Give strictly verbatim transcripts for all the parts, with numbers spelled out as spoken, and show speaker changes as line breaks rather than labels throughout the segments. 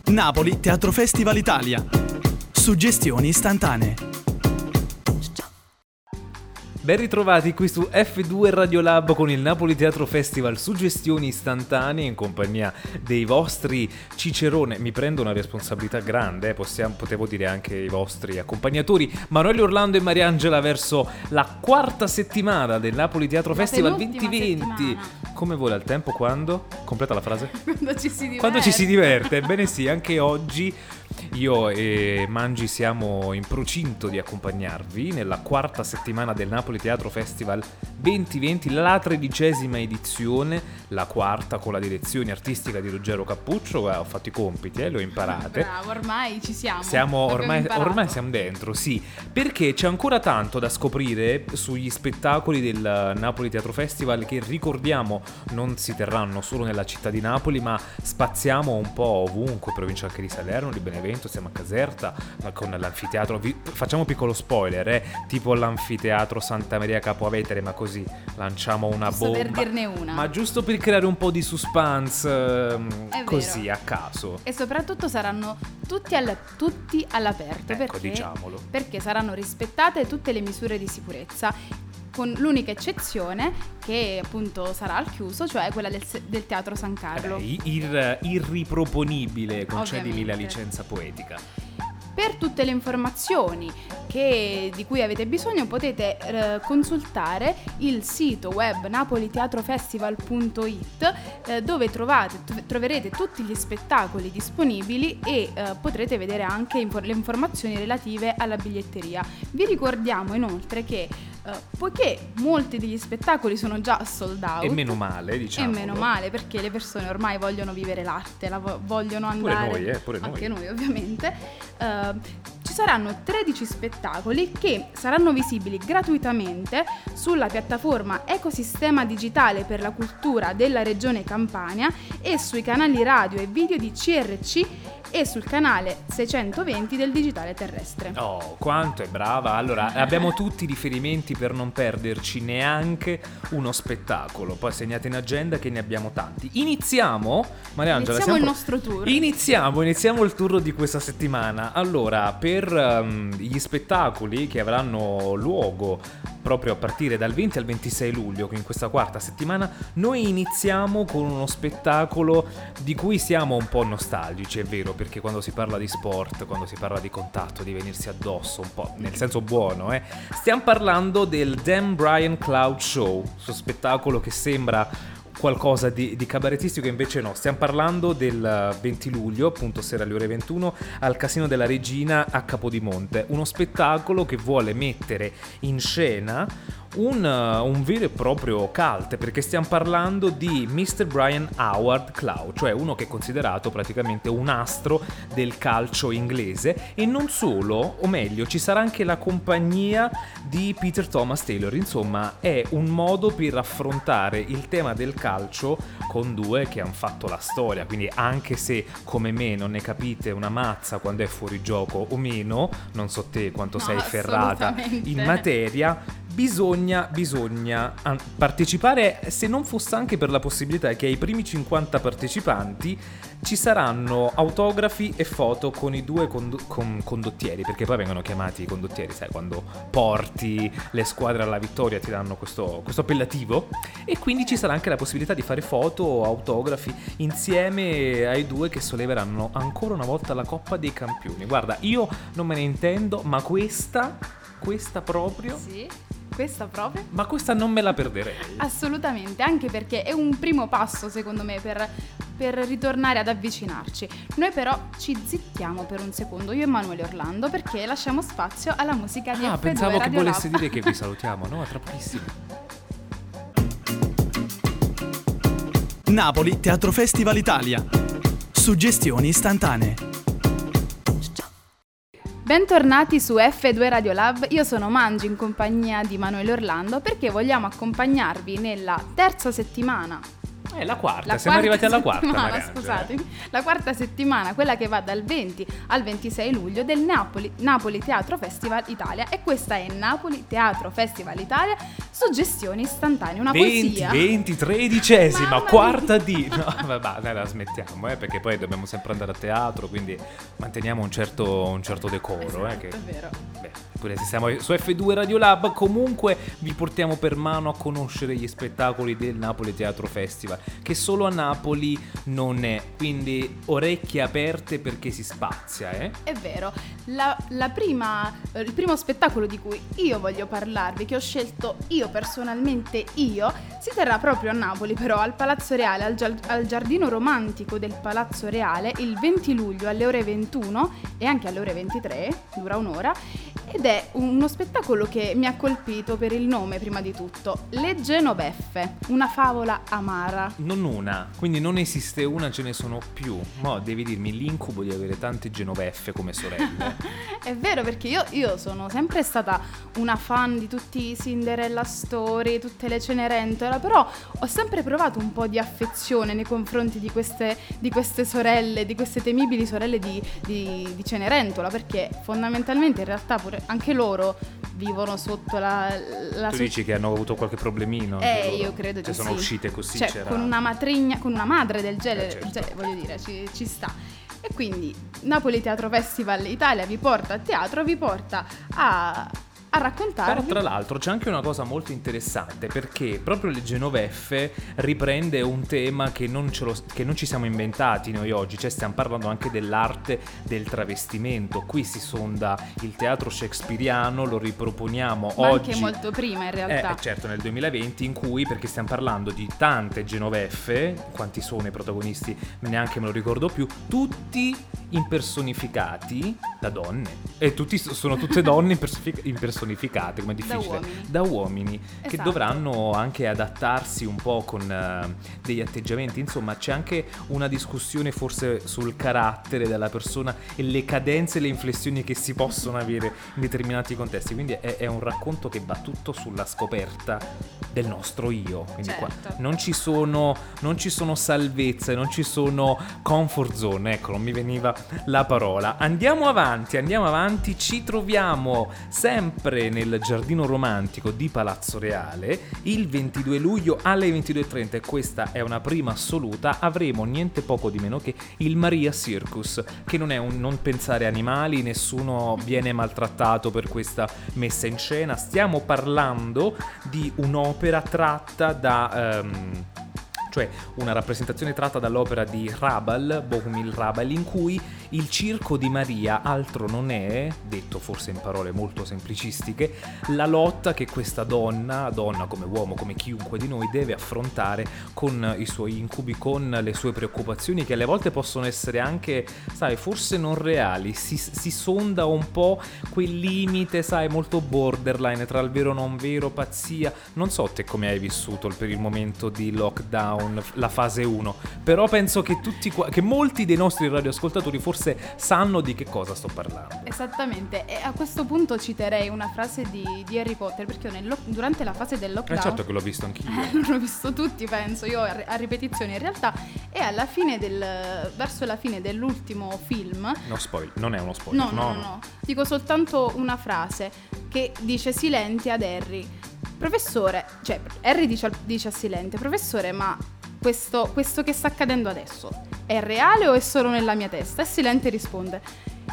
Napoli Teatro Festival Italia. Suggestioni istantanee.
Ben ritrovati qui su F due Radiolab con il Napoli Teatro Festival, suggestioni istantanee in compagnia dei vostri cicerone. Mi prendo una responsabilità grande, eh, possiamo, potevo dire anche i vostri accompagnatori, Manuele Orlando e Mariangela, verso la quarta settimana del Napoli Teatro
la
Festival duemilaventi.
Settimana.
Come vola il tempo quando? Completa la frase?
Quando ci si diverte.
Quando ci si diverte, ebbene sì, anche oggi io e Mangi siamo in procinto di accompagnarvi nella quarta settimana del Napoli Teatro Festival duemilaventi, la tredicesima edizione, la quarta con la direzione artistica di Ruggero Cappuccio. Eh, ho fatto i compiti, eh, le ho imparate.
Bravo, ormai ci siamo.
Siamo ormai,
imparato.
ormai siamo dentro, sì, perché c'è ancora tanto da scoprire sugli spettacoli del Napoli Teatro Festival, che ricordiamo non si terranno solo nella città di Napoli, ma spaziamo un po' ovunque, provincia anche di Salerno, di Benevento, siamo a Caserta con l'anfiteatro. Vi, facciamo un piccolo spoiler, eh, tipo l'anfiteatro Santa Maria Capua Vetere, ma così lanciamo una
giusto
bomba
per dirne una,
ma giusto per creare un po' di suspense,
È
così
vero.
a caso.
E soprattutto saranno tutti, al, tutti all'aperto,
Ecco,
perché,
diciamolo.
perché saranno rispettate tutte le misure di sicurezza, con l'unica eccezione che appunto sarà al chiuso, cioè quella del, del Teatro San Carlo.
Eh, ir, irriproponibile, concedimi
Ovviamente.
la licenza poetica.
Per tutte le informazioni che, di cui avete bisogno, potete eh, consultare il sito web napoliteatrofestival punto it, eh, dove trovate, troverete tutti gli spettacoli disponibili e eh, potrete vedere anche infor- le informazioni relative alla biglietteria. Vi ricordiamo inoltre che Uh, poiché molti degli spettacoli sono già sold out,
E meno male, diciamo.
e meno male, perché le persone ormai vogliono vivere l'arte, la vo- vogliono andare,
Pure noi, eh, pure
anche
noi.
noi ovviamente. Uh, ci saranno tredici spettacoli che saranno visibili gratuitamente sulla piattaforma Ecosistema Digitale per la Cultura della Regione Campania e sui canali radio e video di C R C e sul canale seicentoventi del Digitale Terrestre.
Oh, quanto è brava! Allora, abbiamo tutti i riferimenti per non perderci neanche uno spettacolo. Poi segnate in agenda che ne abbiamo tanti. Iniziamo, Mariangela.
Iniziamo il
siamo...
nostro tour.
Iniziamo, iniziamo il tour di questa settimana. Allora, per um, gli spettacoli che avranno luogo proprio a partire dal venti al ventisei luglio, in questa quarta settimana, noi iniziamo con uno spettacolo di cui siamo un po' nostalgici, è vero, perché quando si parla di sport, quando si parla di contatto, di venirsi addosso un po', nel senso buono, eh, stiamo parlando del Dan Bryan Cloud Show, questo spettacolo che sembra qualcosa di, di cabarettistico, invece no. Stiamo parlando del venti luglio, appunto sera alle ore ventuno, al Casino della Regina a Capodimonte, uno spettacolo che vuole mettere in scena un, un vero e proprio cult, perché stiamo parlando di mister Brian Howard Clough, cioè uno che è considerato praticamente un astro del calcio inglese, e non solo, o meglio, ci sarà anche la compagnia di Peter Thomas Taylor. Insomma, è un modo per affrontare il tema del calcio con due che hanno fatto la storia, quindi anche se come me non ne capite una mazza quando è fuori gioco o meno, non so te quanto
No,
sei ferrata
assolutamente.
in materia, Bisogna, bisogna partecipare, se non fosse anche per la possibilità che ai primi cinquanta partecipanti ci saranno autografi e foto con i due cond- con condottieri, perché poi vengono chiamati condottieri, sai, quando porti le squadre alla vittoria ti danno questo, questo appellativo, e quindi ci sarà anche la possibilità di fare foto o autografi insieme ai due che solleveranno ancora una volta la Coppa dei Campioni. Guarda, io non me ne intendo, ma questa, questa proprio...
Sì. Questa proprio?
Ma questa non me la perderei.
Assolutamente, anche perché è un primo passo secondo me per, per ritornare ad avvicinarci. Noi però ci zittiamo per un secondo, io e Emanuele Orlando, perché lasciamo spazio alla musica di
Ah,
F due
pensavo che
Radio
volesse
Lab.
dire che vi salutiamo, no? A tra pochissimo.
Napoli Teatro Festival Italia. Suggestioni istantanee.
Bentornati su F due Radio Lab, io sono Mangi in compagnia di Emanuele Orlando, perché vogliamo accompagnarvi nella terza settimana
Eh, la quarta,
La
siamo
quarta
arrivati alla quarta,
settimana,
Mariangela.
scusatemi, la quarta settimana, quella che va dal venti al ventisei luglio del Napoli, Napoli Teatro Festival Italia, e questa è Napoli Teatro Festival Italia, suggestioni istantanee, una
venti,
poesia.
venti, tredicesima,
Mamma
quarta D. No, vabbè, dai, la smettiamo, eh, perché poi dobbiamo sempre andare a teatro, quindi manteniamo un certo, un certo decoro.
Esatto,
eh, che,
è vero.
beh, pure se siamo su F due Radio Lab, comunque vi portiamo per mano a conoscere gli spettacoli del Napoli Teatro Festival, che solo a Napoli non è, quindi orecchie aperte perché si spazia, eh?
È vero, la, la prima, eh, il primo spettacolo di cui io voglio parlarvi, che ho scelto io personalmente io, si terrà proprio a Napoli, però al Palazzo Reale, al, gia- al giardino romantico del Palazzo Reale, il venti luglio alle ore ventuno e anche alle ore ventitré, dura un'ora, ed è uno spettacolo che mi ha colpito per il nome prima di tutto, Le Genoveffe, una favola amara.
Non una, quindi non esiste una, ce ne sono più. Mo devi dirmi l'incubo di avere tante Genoveffe come sorelle.
È vero, perché io, io sono sempre stata una fan di tutti i Cinderella Story, tutte le Cenerentola, però ho sempre provato un po' di affezione nei confronti di queste, di queste sorelle, di queste temibili sorelle di, di, di Cenerentola, perché fondamentalmente in realtà pure anche loro vivono sotto la, la
Tu
so-
dici che hanno avuto qualche problemino? anche
Eh,
loro?
io credo di
Cioè,
sì.
sono uscite così,
cioè,
c'era...
con una matrigna, con una madre del genere,
Eh, certo.
cioè, voglio dire, ci, ci sta. E quindi Napoli Teatro Festival Italia vi porta a teatro, vi porta a, a raccontarvi.
Però tra l'altro c'è anche una cosa molto interessante, perché proprio le Genoveffe riprende un tema che non, ce lo, che non ci siamo inventati noi oggi, cioè stiamo parlando anche dell'arte del travestimento. Qui si sonda il teatro shakespeariano, lo riproponiamo
Ma
oggi.
anche molto prima in realtà.
Eh, certo, nel duemilaventi, in cui, perché stiamo parlando di tante Genoveffe, quanti sono i protagonisti neanche me lo ricordo più, tutti impersonificati da donne, e tutti sono tutte donne impersonific- impersonificate, come è difficile,
Da uomini.
da uomini, che
Esatto.
dovranno anche adattarsi un po' con eh, degli atteggiamenti. Insomma, c'è anche una discussione forse sul carattere della persona e le cadenze e le inflessioni che si possono avere in determinati contesti, quindi è, è un racconto che va tutto sulla scoperta del nostro io, quindi
Certo.
qua non ci sono non ci sono salvezze, non ci sono comfort zone, ecco, non mi veniva la parola. Andiamo avanti, andiamo avanti, ci troviamo sempre nel giardino romantico di Palazzo Reale il ventidue luglio alle ventidue e trenta, e questa è una prima assoluta. Avremo niente poco di meno che il Maria Circus, che non è un non pensare animali, nessuno viene maltrattato per questa messa in scena. Stiamo parlando di un'opera tratta da ehm, cioè una rappresentazione tratta dall'opera di Hrabal, Bohumil Hrabal, in cui il circo di Maria altro non è, detto forse in parole molto semplicistiche, la lotta che questa donna, donna come uomo, come chiunque di noi, deve affrontare con i suoi incubi, con le sue preoccupazioni, che alle volte possono essere anche, sai, forse non reali. Si, si sonda un po' quel limite, sai, molto borderline tra il vero e non vero, pazzia. Non so te come hai vissuto il- per il momento di lockdown, la fase uno, però penso che tutti qua, che molti dei nostri radioascoltatori forse sanno di che cosa sto parlando.
Esattamente, e a questo punto citerei una frase di, di Harry Potter, perché io nel lock- durante la fase del
Eh
lockdown
certo che l'ho visto anch'io.
Eh, l'ho visto tutti, penso, io a, a ripetizione in realtà, e alla fine del verso la fine dell'ultimo film,
No spoiler, non è uno spoiler.
no, no, no, no, dico soltanto una frase che dice Silente ad Harry: professore, cioè Harry dice, al- dice a Silente: professore, ma questo, questo che sta accadendo adesso è reale o è solo nella mia testa? E Silente risponde: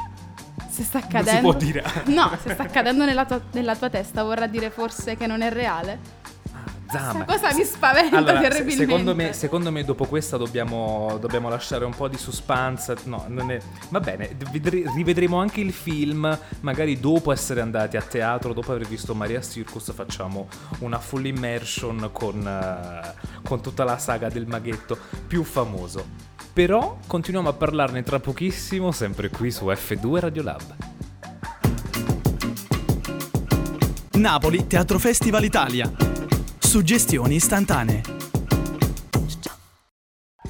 se sta
Non si
accadendo,
può dire.
no, se sta accadendo nella tua, nella tua testa vorrà dire forse che non è reale?
Zama.
Questa cosa mi spaventa
Allora, se-
terribilmente.
secondo me, secondo me dopo questa dobbiamo, dobbiamo lasciare un po' di suspense. No, non è... Va bene, vedre- rivedremo anche il film, magari dopo essere andati a teatro, dopo aver visto Maria Circus, facciamo una full immersion con, eh, con tutta la saga del maghetto più famoso. Però continuiamo a parlarne tra pochissimo, sempre qui su F due Radio Lab.
Napoli Teatro Festival Italia. Suggestioni istantanee.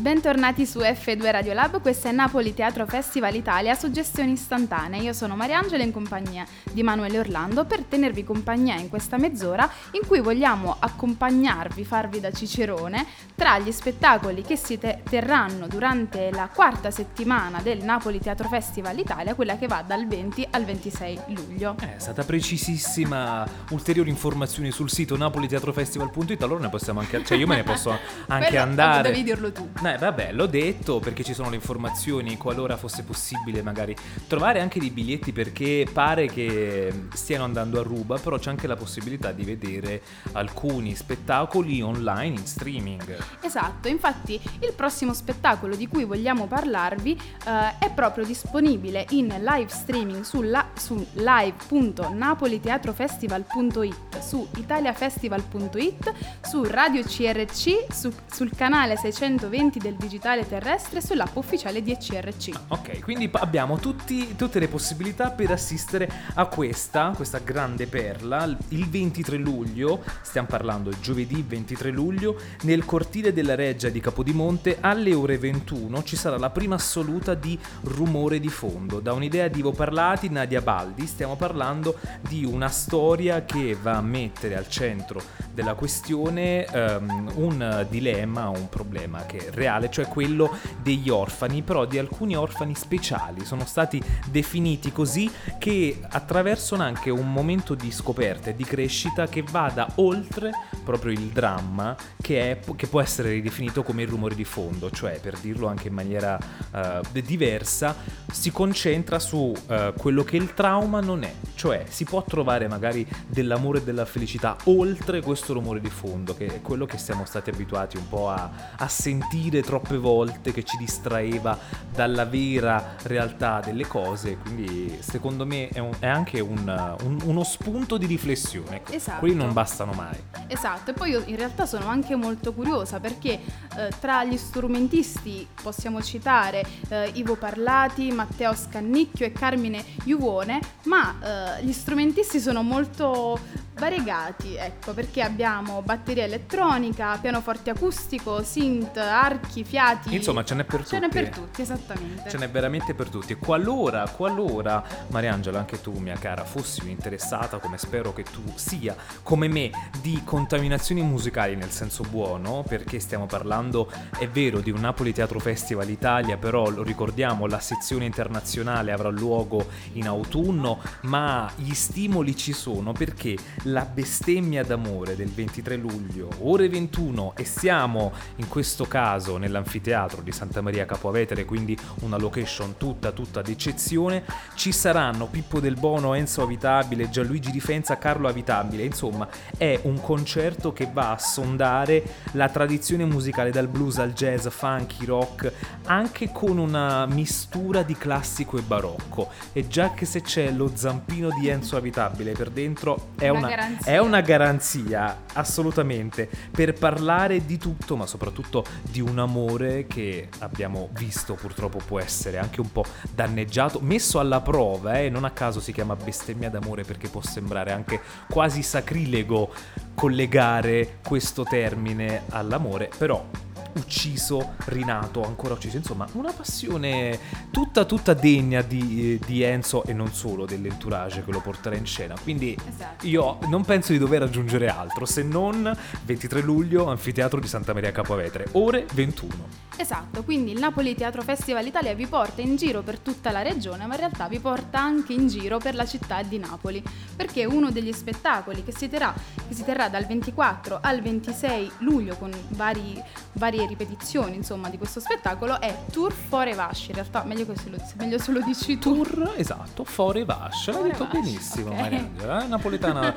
Bentornati su F due Radio Lab, questa è Napoli Teatro Festival Italia, Suggestioni Istantanee. Io sono Mariangela in compagnia di Emanuele Orlando per tenervi compagnia in questa mezz'ora in cui vogliamo accompagnarvi, farvi da cicerone tra gli spettacoli che si te- terranno durante la quarta settimana del Napoli Teatro Festival Italia, quella che va dal venti al ventisei luglio.
È stata precisissima. Ulteriori informazioni sul sito napoli teatro festival punto it, allora ne possiamo anche, cioè io me ne posso anche
Quello,
andare.
Devi dirlo tu.
Eh, vabbè, l'ho detto perché ci sono le informazioni, qualora fosse possibile magari trovare anche dei biglietti, perché pare che stiano andando a ruba, però c'è anche la possibilità di vedere alcuni spettacoli online in streaming.
Esatto, infatti il prossimo spettacolo di cui vogliamo parlarvi eh, è proprio disponibile in live streaming sulla, su live punto napoli teatro festival punto it, su italia festival punto it, su Radio C R C, su, sul canale seicentoventi del digitale terrestre, sull'app ufficiale di E C R C.
Ok, quindi abbiamo tutti, tutte le possibilità per assistere a questa, questa grande perla. Il ventitré luglio, stiamo parlando giovedì ventitré luglio, nel cortile della Reggia di Capodimonte alle ore ventuno ci sarà la prima assoluta di Rumore di fondo. Da un'idea di Ivo Parlati, Nadia Baldi, stiamo parlando di una storia che va a mettere al centro della questione um, un dilemma, un problema che è reale, cioè quello degli orfani, però di alcuni orfani speciali. Sono stati definiti così, che attraversano anche un momento di scoperta e di crescita che vada oltre proprio il dramma, che, è, che può essere ridefinito come il rumore di fondo, cioè, per dirlo anche in maniera uh, diversa, si concentra su uh, quello che il trauma non è, cioè si può trovare magari dell'amore e della felicità oltre questo rumore di fondo, che è quello che siamo stati abituati un po' a, a sentire troppe volte, che ci distraeva dalla vera realtà delle cose. Quindi secondo me è, un, è anche un, un, uno spunto di riflessione.
Esatto.
Quelli non bastano mai.
Esatto, e poi io in realtà sono anche molto curiosa perché eh, tra gli strumentisti possiamo citare eh, Ivo Parlati, Matteo Scannicchio e Carmine Iuvone, ma eh, gli strumentisti sono molto variegati, ecco, perché abbiamo batteria elettronica, pianoforte acustico, synth, archi, fiati.
Insomma, ce n'è per
ce
tutti.
Ce n'è per tutti, esattamente.
Ce n'è veramente per tutti. E qualora, qualora, Mariangela, anche tu, mia cara, fossi interessata, come spero che tu sia, come me, di contaminazioni musicali nel senso buono, perché stiamo parlando, è vero, di un Napoli Teatro Festival Italia, però lo ricordiamo, la sezione internazionale avrà luogo in autunno, ma gli stimoli ci sono, perché la bestemmia d'amore del ventitré luglio, ore ventuno, e siamo in questo caso nell'anfiteatro di Santa Maria Capua Vetere, quindi una location tutta tutta d'eccezione. Ci saranno Pippo Del Bono, Enzo Avitabile, Gianluigi Di Fenza, Carlo Avitabile. Insomma, è un concerto che va a sondare la tradizione musicale, dal blues al jazz, funky, rock, anche con una mistura di classico e barocco. E già che se c'è lo zampino di Enzo Avitabile per dentro è una, è una garanzia, assolutamente, per parlare di tutto, ma soprattutto di un amore che abbiamo visto purtroppo può essere anche un po' danneggiato, messo alla prova, eh? Non a caso si chiama bestemmia d'amore, perché può sembrare anche quasi sacrilego collegare questo termine all'amore, però ucciso, rinato, ancora ucciso, insomma una passione tutta tutta degna di, di Enzo, e non solo dell'entourage che lo porterà in scena. Quindi
esatto.
Io non penso di dover aggiungere altro, se non ventitré luglio, anfiteatro di Santa Maria Capua Vetere, ore ventuno.
Esatto, quindi il Napoli Teatro Festival Italia vi porta in giro per tutta la regione, ma in realtà vi porta anche in giro per la città di Napoli, perché uno degli spettacoli che si terrà, che si terrà dal ventiquattro al ventisei luglio, con vari, varie ripetizioni insomma di questo spettacolo, è Tour Fore Vasci. In realtà meglio, se lo, meglio se lo dici tu.
Tour, esatto, Fore Vasci, l'hai detto
Vasci,
benissimo,
okay.
Mariangela, eh? Napoletana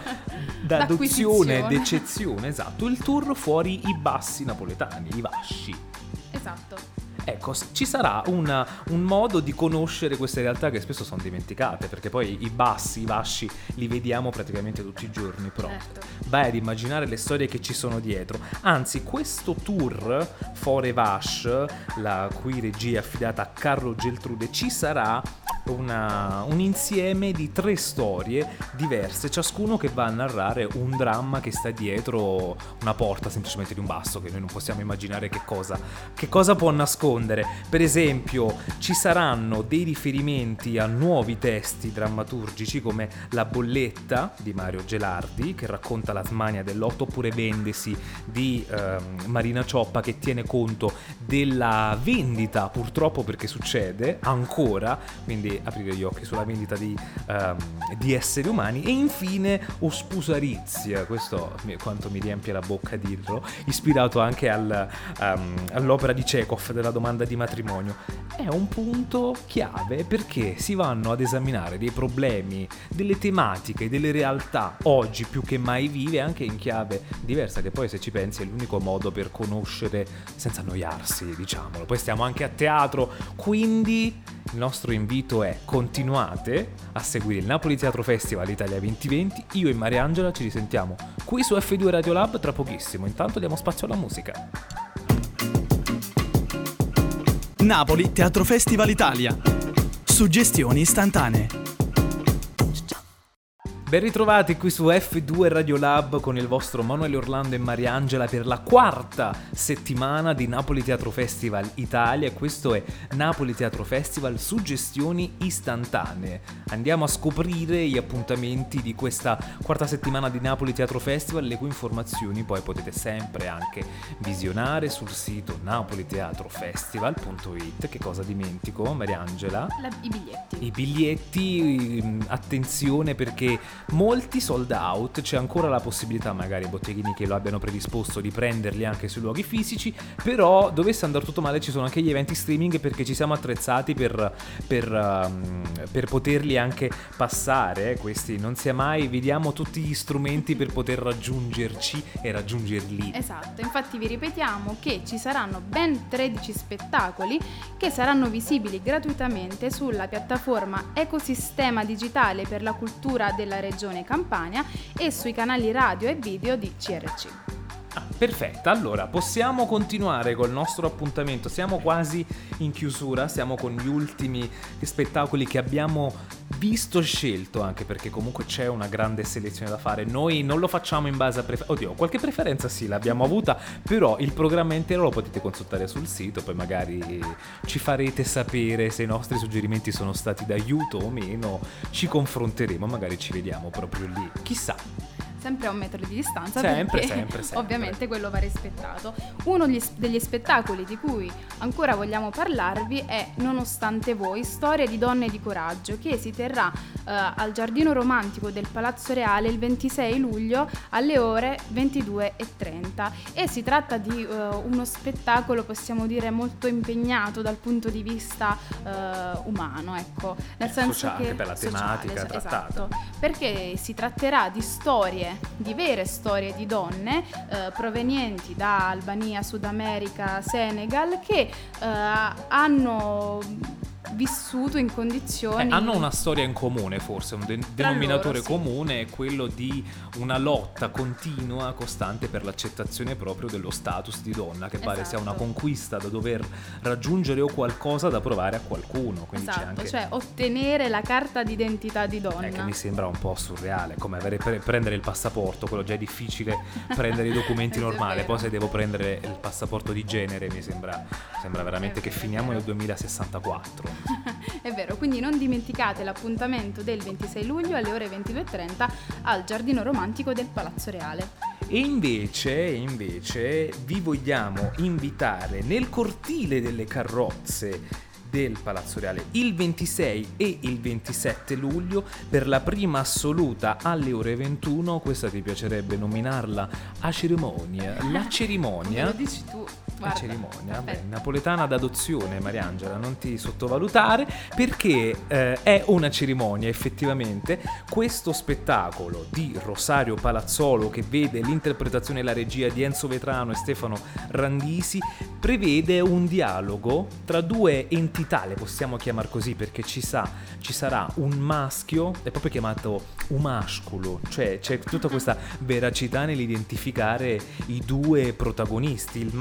d'adozione, d'eccezione, esatto, il tour fuori i bassi napoletani, i Vasci.
Esatto.
Ecco, ci sarà una, un modo di conoscere queste realtà che spesso sono dimenticate, perché poi i bassi, i vasci li vediamo praticamente tutti i giorni proprio.
Certo.
Vai ad immaginare le storie che ci sono dietro. Anzi, questo tour Fore Vash, la cui regia è affidata a Carlo Geltrude, ci sarà una, un insieme di tre storie diverse, ciascuno che va a narrare un dramma che sta dietro una porta semplicemente di un basso, che noi non possiamo immaginare che cosa, che cosa può nascondere. Per esempio ci saranno dei riferimenti a nuovi testi drammaturgici come La bolletta di Mario Gelardi, che racconta la smania dell'otto, oppure Vendesi di ehm, Marina Cioppa, che tiene conto della vendita, purtroppo, perché succede ancora, quindi aprire gli occhi sulla vendita di, ehm, di esseri umani. E infine Ospusarizia, questo quanto mi riempie la bocca dirlo, ispirato anche al, um, all'opera di Chekhov della domanda di matrimonio. È un punto chiave perché si vanno ad esaminare dei problemi, delle tematiche, delle realtà oggi più che mai vive, anche in chiave diversa, che poi, se ci pensi, è l'unico modo per conoscere senza annoiarsi, diciamolo. Poi stiamo anche a teatro, quindi il nostro invito è: continuate a seguire il Napoli Teatro Festival Italia duemilaventi. Io e Mariangela ci risentiamo qui su F due Radio Lab tra pochissimo. Intanto diamo spazio alla musica.
Napoli Teatro Festival Italia. Suggestioni istantanee.
Ben ritrovati qui su F due Radio Lab con il vostro Manuele Orlando e Mariangela per la quarta settimana di Napoli Teatro Festival Italia, e questo è Napoli Teatro Festival Suggestioni istantanee. Andiamo a scoprire gli appuntamenti di questa quarta settimana di Napoli Teatro Festival, le cui informazioni poi potete sempre anche visionare sul sito napoliteatrofestival punto it. Che cosa dimentico, Mariangela?
La, I biglietti.
I biglietti, attenzione perché molti sold out, c'è ancora la possibilità, magari botteghini che lo abbiano predisposto, di prenderli anche sui luoghi fisici, però dovesse andare tutto male ci sono anche gli eventi streaming, perché ci siamo attrezzati per, per, um, per poterli anche passare, eh, questi non sia mai, vediamo tutti gli strumenti per poter raggiungerci e raggiungerli.
Esatto, infatti vi ripetiamo che ci saranno ben tredici spettacoli che saranno visibili gratuitamente sulla piattaforma Ecosistema Digitale per la Cultura della Regione Campania e sui canali radio e video di C R C.
Ah, perfetto, allora possiamo continuare col nostro appuntamento, siamo quasi in chiusura, siamo con gli ultimi spettacoli che abbiamo visto, scelto, anche perché comunque c'è una grande selezione da fare. Noi non lo facciamo in base a preferenza, oddio, qualche preferenza sì l'abbiamo avuta, però il programma intero lo potete consultare sul sito, poi magari ci farete sapere se i nostri suggerimenti sono stati d'aiuto o meno, ci confronteremo, magari ci vediamo proprio lì, chissà.
Sempre a un metro di distanza,
sempre,
perché
sempre, sempre.
ovviamente quello va rispettato. Uno degli spettacoli di cui ancora vogliamo parlarvi è Nonostante voi, storia di donne di coraggio, che si terrà eh, al Giardino Romantico del Palazzo Reale il ventisei luglio alle ore ventidue e trenta, e si tratta di eh, uno spettacolo, possiamo dire, molto impegnato dal punto di vista eh, umano, ecco, nel
eh,
senso
sociale,
che
per la
sociale,
tematica
esatto,
trattata,
perché si tratterà di storie, di vere storie di donne eh, provenienti da Albania, Sud America, Senegal, che eh, hanno vissuto in condizioni...
Eh, hanno una storia in comune, forse, un de- denominatore
loro, sì.
comune è quello di una lotta continua, costante per l'accettazione proprio dello status di donna, che pare
Esatto.
sia una conquista da dover raggiungere o qualcosa da provare a qualcuno. Quindi
Esatto,
c'è anche...
cioè ottenere la carta d'identità di donna.
Eh, che mi sembra un po' surreale, come avere pre- prendere il passaporto, quello già è difficile, prendere i documenti
È
normali,
vero.
poi se devo prendere il passaporto di genere mi sembra, sembra veramente
È
che
vero, è
finiamo
vero.
nel duemilasessantaquattro.
È vero, quindi non dimenticate l'appuntamento del ventisei luglio alle ore ventidue e trenta al Giardino Romantico del Palazzo Reale.
E invece, invece vi vogliamo invitare nel cortile delle carrozze del Palazzo Reale il ventisei e il ventisette luglio per la prima assoluta alle ore ventuno. Questa ti piacerebbe nominarla a cerimonia, la cerimonia.
Come lo dici tu?
La
Guarda,
cerimonia, beh,
perfetto.
napoletana d'adozione, Mariangela, non ti sottovalutare, perché eh, è una cerimonia effettivamente. Questo spettacolo di Rosario Palazzolo, che vede l'interpretazione e la regia di Enzo Vetrano e Stefano Randisi, prevede un dialogo tra due entità, le possiamo chiamare così perché ci, sa, ci sarà un maschio, è proprio chiamato umasculo, cioè c'è tutta questa veracità nell'identificare i due protagonisti, il maschio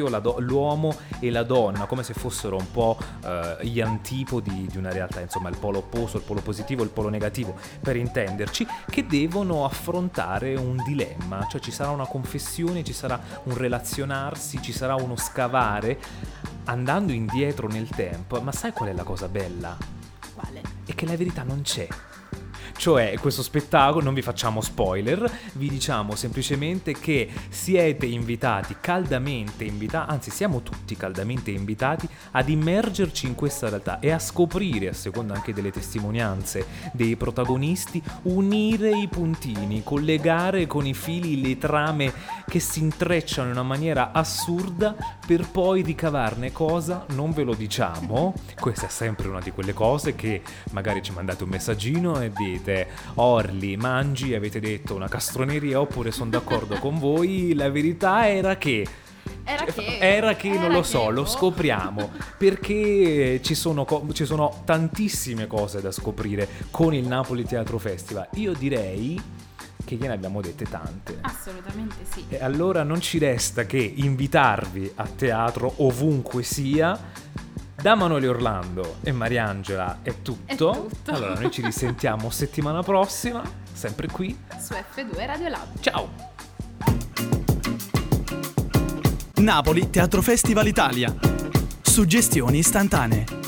proprio la do- l'uomo e la donna, come se fossero un po' eh, gli antipodi di una realtà, insomma il polo opposto, il polo positivo, il polo negativo, per intenderci, che devono affrontare un dilemma, cioè ci sarà una confessione, ci sarà un relazionarsi, ci sarà uno scavare andando indietro nel tempo. Ma sai qual è la cosa bella?
Quale?
È che la verità non c'è. Cioè, questo spettacolo, non vi facciamo spoiler, vi diciamo semplicemente che siete invitati, caldamente invitati, anzi siamo tutti caldamente invitati ad immergerci in questa realtà e a scoprire, a seconda anche delle testimonianze dei protagonisti, unire i puntini, collegare con i fili le trame che si intrecciano in una maniera assurda per poi ricavarne cosa, non ve lo diciamo. Questa è sempre una di quelle cose che magari ci mandate un messaggino e dite: Orli, Mangi, avete detto una castroneria, oppure sono d'accordo con voi. La verità era che
Era che
era che
era
non lo
che,
so, lo
boh.
scopriamo, perché ci sono, co- ci sono tantissime cose da scoprire con il Napoli Teatro Festival. Io direi che gliene abbiamo dette tante.
Assolutamente sì.
E allora non ci resta che invitarvi a teatro ovunque sia. Da Manuele Orlando e Mariangela è tutto.
È tutto.
Allora noi ci risentiamo settimana prossima, sempre qui
Su F due Radio Lab.
Ciao.
Napoli Teatro Festival Italia. Suggestioni istantanee.